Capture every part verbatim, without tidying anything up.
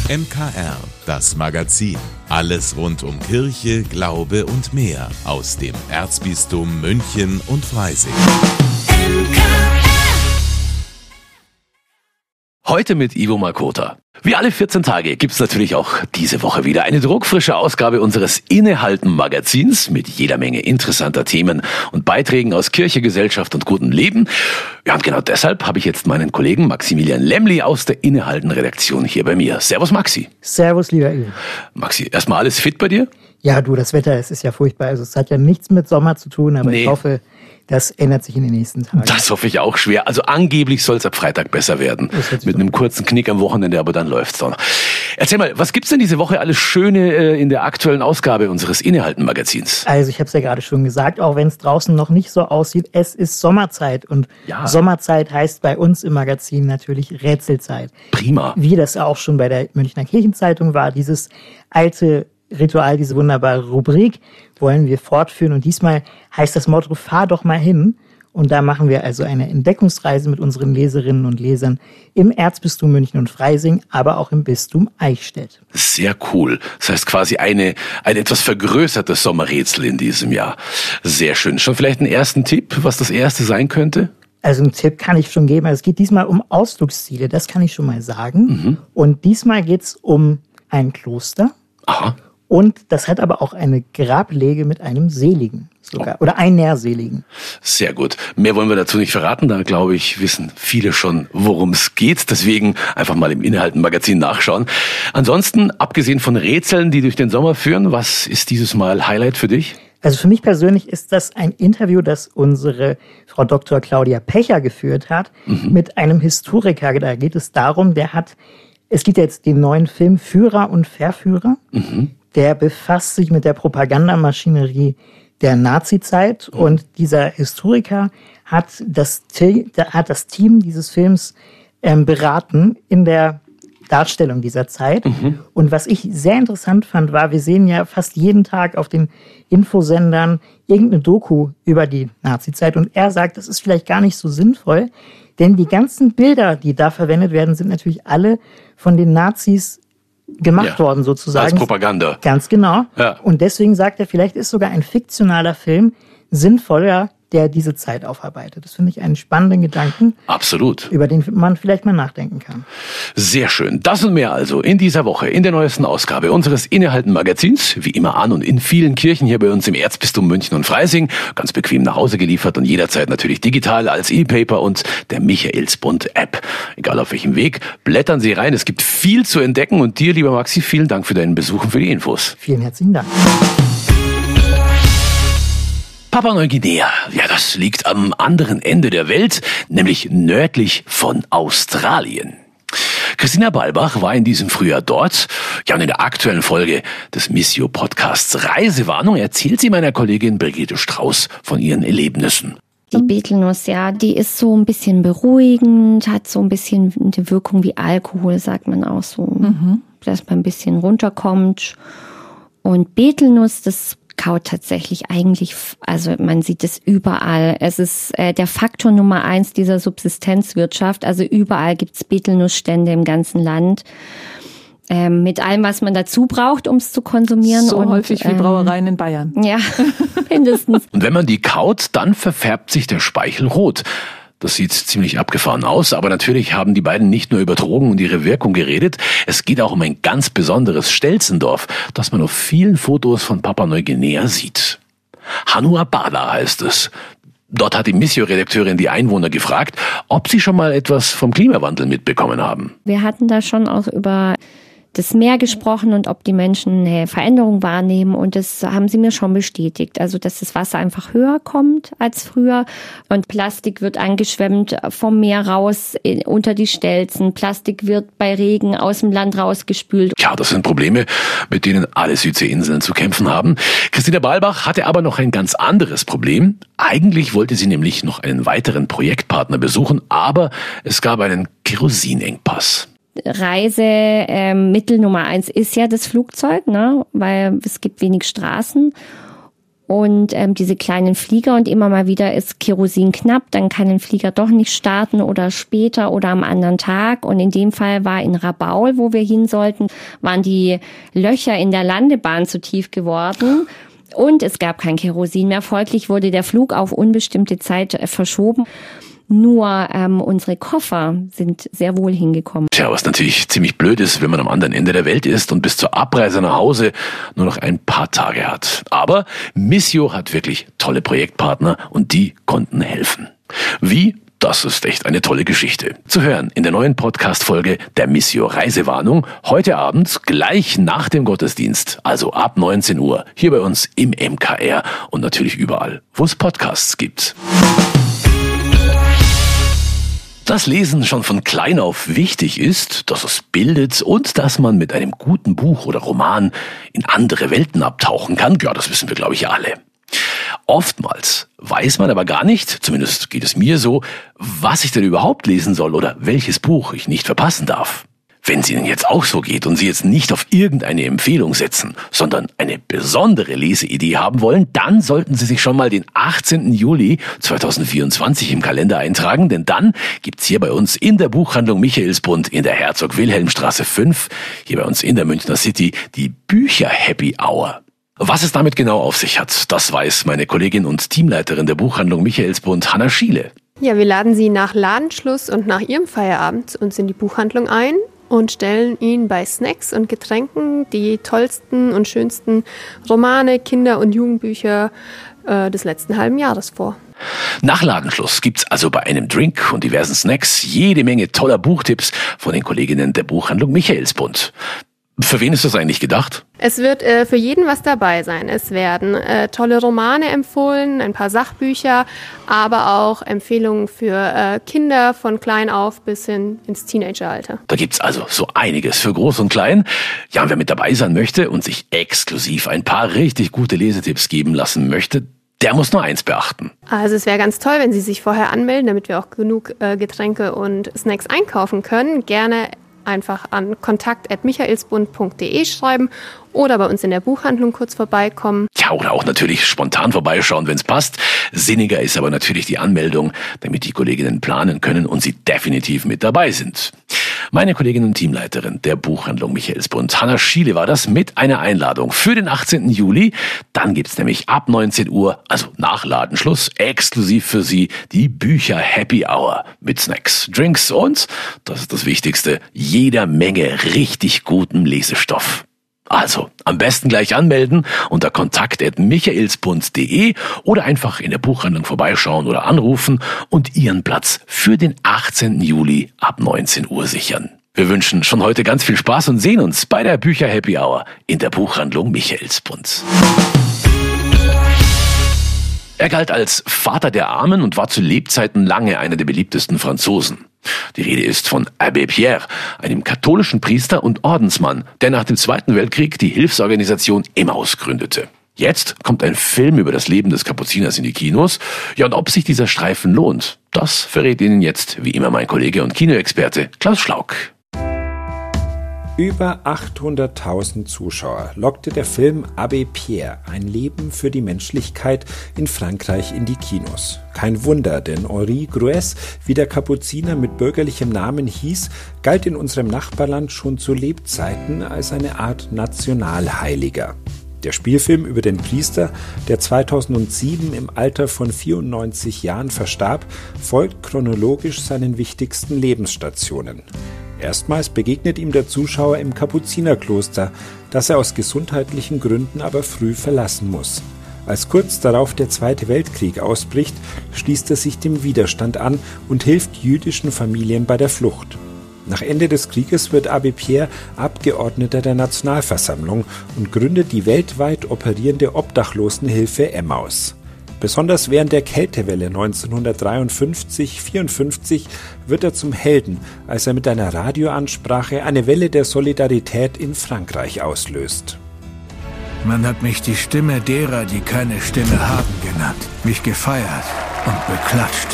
M K R, das Magazin. Alles rund um Kirche, Glaube und mehr aus dem Erzbistum München und Freising. Heute mit Ivo Makota. Wie alle vierzehn Tage gibt's natürlich auch diese Woche wieder eine druckfrische Ausgabe unseres Innehalten-Magazins mit jeder Menge interessanter Themen und Beiträgen aus Kirche, Gesellschaft und gutem Leben. Ja, und genau deshalb habe ich jetzt meinen Kollegen Maximilian Lemli aus der Innehalten-Redaktion hier bei mir. Servus Maxi. Servus, lieber Ivo. Maxi, erstmal alles fit bei dir? Ja, du, das Wetter, es ist ja furchtbar. Also es hat ja nichts mit Sommer zu tun, aber nee. Ich hoffe, das ändert sich in den nächsten Tagen. Das hoffe ich auch schwer. Also angeblich soll es ab Freitag besser werden. Mit einem kurzen Knick am Wochenende, aber dann läuft's dann. Erzähl mal, was gibt's denn diese Woche alles Schöne äh, in der aktuellen Ausgabe unseres Innehalten-Magazins? Also ich habe es ja gerade schon gesagt, auch wenn es draußen noch nicht so aussieht, es ist Sommerzeit. Und ja. Sommerzeit heißt bei uns im Magazin natürlich Rätselzeit. Prima. Wie das auch schon bei der Münchner Kirchenzeitung war, dieses alte Ritual, diese wunderbare Rubrik wollen wir fortführen. Und diesmal heißt das Motto, fahr doch mal hin. Und da machen wir also eine Entdeckungsreise mit unseren Leserinnen und Lesern im Erzbistum München und Freising, aber auch im Bistum Eichstätt. Sehr cool. Das heißt quasi eine, ein etwas vergrößertes Sommerrätsel in diesem Jahr. Sehr schön. Schon vielleicht einen ersten Tipp, was das erste sein könnte? Also einen Tipp kann ich schon geben. Also es geht diesmal um Ausflugsziele, das kann ich schon mal sagen. Mhm. Und diesmal geht es um ein Kloster. Aha. Und das hat aber auch eine Grablege mit einem Seligen sogar. Oh. Oder ein Nährseligen. Sehr gut. Mehr wollen wir dazu nicht verraten. Da, glaube ich, wissen viele schon, worum es geht. Deswegen einfach mal im Innehalten-Magazin nachschauen. Ansonsten, abgesehen von Rätseln, die durch den Sommer führen, was ist dieses Mal Highlight für dich? Also für mich persönlich ist das ein Interview, das unsere Frau Doktor Claudia Pecher geführt hat, mhm. mit einem Historiker. Da geht es darum, der hat, es gibt jetzt den neuen Film Führer und Verführer. Mhm. Der befasst sich mit der Propagandamaschinerie der Nazizeit. Mhm. Und dieser Historiker hat das, hat das Team dieses Films ähm, beraten in der Darstellung dieser Zeit. Mhm. Und was ich sehr interessant fand, war, wir sehen ja fast jeden Tag auf den Infosendern irgendeine Doku über die Nazizeit. Und er sagt, das ist vielleicht gar nicht so sinnvoll, denn die ganzen Bilder, die da verwendet werden, sind natürlich alle von den Nazis gemacht ja, worden sozusagen. Als Propaganda. Ganz genau. Ja. Und deswegen sagt er, vielleicht ist sogar ein fiktionaler Film sinnvoller, der diese Zeit aufarbeitet. Das finde ich einen spannenden Gedanken. Absolut. Über den man vielleicht mal nachdenken kann. Sehr schön. Das und mehr also in dieser Woche, in der neuesten Ausgabe unseres Innehalten-Magazins. Wie immer an und in vielen Kirchen hier bei uns im Erzbistum München und Freising. Ganz bequem nach Hause geliefert und jederzeit natürlich digital als E-Paper und der Michaelsbund-App. Egal auf welchem Weg, blättern Sie rein. Es gibt viel zu entdecken. Und dir, lieber Maxi, vielen Dank für deinen Besuch und für die Infos. Vielen herzlichen Dank. Papua-Neuguinea, ja, das liegt am anderen Ende der Welt, nämlich nördlich von Australien. Christina Balbach war in diesem Frühjahr dort. Ja, und in der aktuellen Folge des Missio-Podcasts Reisewarnung erzählt sie meiner Kollegin Brigitte Strauß von ihren Erlebnissen. Die Betelnuss, ja, die ist so ein bisschen beruhigend, hat so ein bisschen die Wirkung wie Alkohol, sagt man auch so, mhm. dass man ein bisschen runterkommt. Und Betelnuss, das kaut tatsächlich eigentlich, also man sieht es überall. Es ist äh, der Faktor Nummer eins dieser Subsistenzwirtschaft. Also überall gibt's Betelnussstände im ganzen Land. Ähm, mit allem, was man dazu braucht, um es zu konsumieren. So und, häufig wie ähm, Brauereien in Bayern. Ja, mindestens. Und wenn man die kaut, dann verfärbt sich der Speichel rot. Das sieht ziemlich abgefahren aus, aber natürlich haben die beiden nicht nur über Drogen und ihre Wirkung geredet. Es geht auch um ein ganz besonderes Stelzendorf, das man auf vielen Fotos von Papua-Neuguinea sieht. Hanuabada heißt es. Dort hat die Missio-Redakteurin die Einwohner gefragt, ob sie schon mal etwas vom Klimawandel mitbekommen haben. Wir hatten da schon auch über das Meer gesprochen und ob die Menschen eine Veränderung wahrnehmen, und das haben sie mir schon bestätigt. Also, dass das Wasser einfach höher kommt als früher und Plastik wird angeschwemmt vom Meer raus in, unter die Stelzen. Plastik wird bei Regen aus dem Land rausgespült. Ja, das sind Probleme, mit denen alle Südseeinseln zu kämpfen haben. Christina Balbach hatte aber noch ein ganz anderes Problem. Eigentlich wollte sie nämlich noch einen weiteren Projektpartner besuchen, aber es gab einen Kerosinengpass. Reisemittel ähm, Nummer eins ist ja das Flugzeug, ne? Weil es gibt wenig Straßen. und ähm, diese kleinen Flieger und immer mal wieder ist Kerosin knapp, dann kann ein Flieger doch nicht starten oder später oder am anderen Tag. Und in dem Fall war in Rabaul, wo wir hin sollten, waren die Löcher in der Landebahn zu tief geworden. Und es gab kein Kerosin mehr. Folglich wurde der Flug auf unbestimmte Zeit äh, verschoben. Nur ähm, unsere Koffer sind sehr wohl hingekommen. Tja, was natürlich ziemlich blöd ist, wenn man am anderen Ende der Welt ist und bis zur Abreise nach Hause nur noch ein paar Tage hat. Aber Missio hat wirklich tolle Projektpartner und die konnten helfen. Wie? Das ist echt eine tolle Geschichte. Zu hören in der neuen Podcast-Folge der Missio Reisewarnung heute Abend gleich nach dem Gottesdienst, also ab neunzehn Uhr, hier bei uns im M K R und natürlich überall, wo es Podcasts gibt. Dass Lesen schon von klein auf wichtig ist, dass es bildet und dass man mit einem guten Buch oder Roman in andere Welten abtauchen kann, ja, das wissen wir, glaube ich, alle. Oftmals weiß man aber gar nicht, zumindest geht es mir so, was ich denn überhaupt lesen soll oder welches Buch ich nicht verpassen darf. Wenn es Ihnen jetzt auch so geht und Sie jetzt nicht auf irgendeine Empfehlung setzen, sondern eine besondere Leseidee haben wollen, dann sollten Sie sich schon mal den achtzehnten Juli zweitausendvierundzwanzig im Kalender eintragen, denn dann gibt's hier bei uns in der Buchhandlung Michaelsbund in der Herzog-Wilhelm-Straße fünf, hier bei uns in der Münchner City, die Bücher-Happy Hour. Was es damit genau auf sich hat, das weiß meine Kollegin und Teamleiterin der Buchhandlung Michaelsbund, Hanna Schiele. Ja, wir laden Sie nach Ladenschluss und nach Ihrem Feierabend zu uns in die Buchhandlung ein und stellen Ihnen bei Snacks und Getränken die tollsten und schönsten Romane, Kinder- und Jugendbücher äh, des letzten halben Jahres vor. Nach Ladenschluss gibt's also bei einem Drink und diversen Snacks jede Menge toller Buchtipps von den Kolleginnen der Buchhandlung Michaelsbund. Für wen ist das eigentlich gedacht? Es wird äh, für jeden was dabei sein. Es werden äh, tolle Romane empfohlen, ein paar Sachbücher, aber auch Empfehlungen für äh, Kinder von klein auf bis hin ins Teenageralter. Da gibt's also so einiges für Groß und Klein. Ja, und wer mit dabei sein möchte und sich exklusiv ein paar richtig gute Lesetipps geben lassen möchte, der muss nur eins beachten. Also es wäre ganz toll, wenn Sie sich vorher anmelden, damit wir auch genug äh, Getränke und Snacks einkaufen können. Gerne einfach an kontakt at michaelsbund punkt de schreiben oder bei uns in der Buchhandlung kurz vorbeikommen. Ja, oder auch natürlich spontan vorbeischauen, wenn es passt. Sinniger ist aber natürlich die Anmeldung, damit die Kolleginnen planen können und sie definitiv mit dabei sind. Meine Kollegin und Teamleiterin der Buchhandlung Michaelsbund, Hanna Schiele, war das mit einer Einladung für den achtzehnten Juli. Dann gibt's nämlich ab neunzehn Uhr, also nach Ladenschluss, exklusiv für Sie die Bücher Happy Hour mit Snacks, Drinks und, das ist das Wichtigste, jeder Menge richtig gutem Lesestoff. Also, am besten gleich anmelden unter kontakt at michaelsbund punkt de oder einfach in der Buchhandlung vorbeischauen oder anrufen und Ihren Platz für den achtzehnten Juli ab neunzehn Uhr sichern. Wir wünschen schon heute ganz viel Spaß und sehen uns bei der Bücher Happy Hour in der Buchhandlung Michaelsbund. Er galt als Vater der Armen und war zu Lebzeiten lange einer der beliebtesten Franzosen. Die Rede ist von Abbé Pierre, einem katholischen Priester und Ordensmann, der nach dem Zweiten Weltkrieg die Hilfsorganisation Emmaus gründete. Jetzt kommt ein Film über das Leben des Kapuziners in die Kinos. Ja, und ob sich dieser Streifen lohnt, das verrät Ihnen jetzt, wie immer, mein Kollege und Kinoexperte Klaus Schlauk. Über achthunderttausend Zuschauer lockte der Film Abbé Pierre, ein Leben für die Menschlichkeit, in Frankreich in die Kinos. Kein Wunder, denn Henri Grues, wie der Kapuziner mit bürgerlichem Namen hieß, galt in unserem Nachbarland schon zu Lebzeiten als eine Art Nationalheiliger. Der Spielfilm über den Priester, der zweitausendsieben im Alter von vierundneunzig Jahren verstarb, folgt chronologisch seinen wichtigsten Lebensstationen. Erstmals begegnet ihm der Zuschauer im Kapuzinerkloster, das er aus gesundheitlichen Gründen aber früh verlassen muss. Als kurz darauf der Zweite Weltkrieg ausbricht, schließt er sich dem Widerstand an und hilft jüdischen Familien bei der Flucht. Nach Ende des Krieges wird Abbé Pierre Abgeordneter der Nationalversammlung und gründet die weltweit operierende Obdachlosenhilfe Emmaus. Besonders während der Kältewelle neunzehnhundertdreiundfünfzig vierundfünfzig wird er zum Helden, als er mit einer Radioansprache eine Welle der Solidarität in Frankreich auslöst. Man hat mich die Stimme derer, die keine Stimme haben, genannt, mich gefeiert und beklatscht.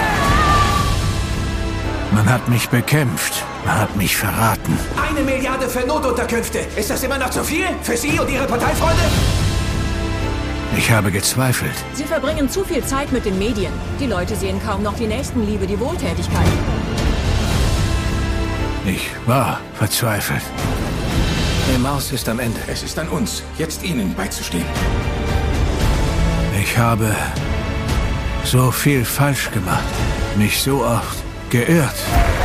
Man hat mich bekämpft, man hat mich verraten. Eine Milliarde für Notunterkünfte. Ist das immer noch zu viel? Für Sie und Ihre Parteifreunde? Ich habe gezweifelt. Sie verbringen zu viel Zeit mit den Medien. Die Leute sehen kaum noch die Nächstenliebe, die Wohltätigkeit. Ich war verzweifelt. Emmaus ist am Ende. Es ist an uns, jetzt ihnen beizustehen. Ich habe so viel falsch gemacht, mich so oft geirrt.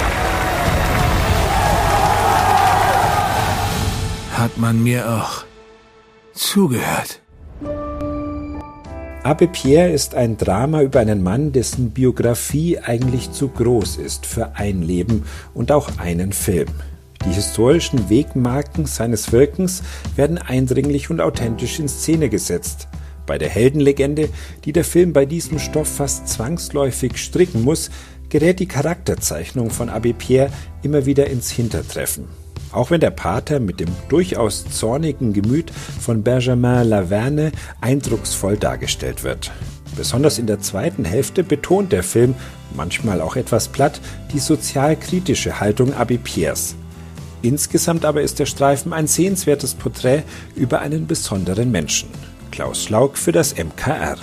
Hat man mir auch zugehört? Abbé Pierre ist ein Drama über einen Mann, dessen Biografie eigentlich zu groß ist für ein Leben und auch einen Film. Die historischen Wegmarken seines Wirkens werden eindringlich und authentisch in Szene gesetzt. Bei der Heldenlegende, die der Film bei diesem Stoff fast zwangsläufig stricken muss, gerät die Charakterzeichnung von Abbé Pierre immer wieder ins Hintertreffen. Auch wenn der Pater mit dem durchaus zornigen Gemüt von Benjamin Laverne eindrucksvoll dargestellt wird. Besonders in der zweiten Hälfte betont der Film, manchmal auch etwas platt, die sozialkritische Haltung Abbé Pierres. Insgesamt aber ist der Streifen ein sehenswertes Porträt über einen besonderen Menschen. Klaus Schlauk für das M K R.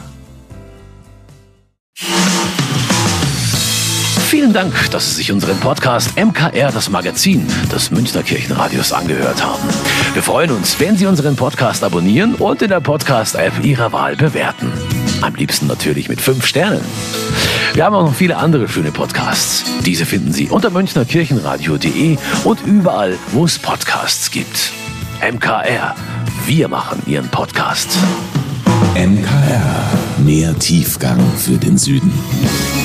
Vielen Dank, dass Sie sich unseren Podcast M K R, das Magazin des Münchner Kirchenradios, angehört haben. Wir freuen uns, wenn Sie unseren Podcast abonnieren und in der Podcast-App Ihrer Wahl bewerten. Am liebsten natürlich mit fünf Sternen. Wir haben auch noch viele andere schöne Podcasts. Diese finden Sie unter münchner kirchenradio punkt de und überall, wo es Podcasts gibt. M K R, wir machen Ihren Podcast. M K R, mehr Tiefgang für den Süden.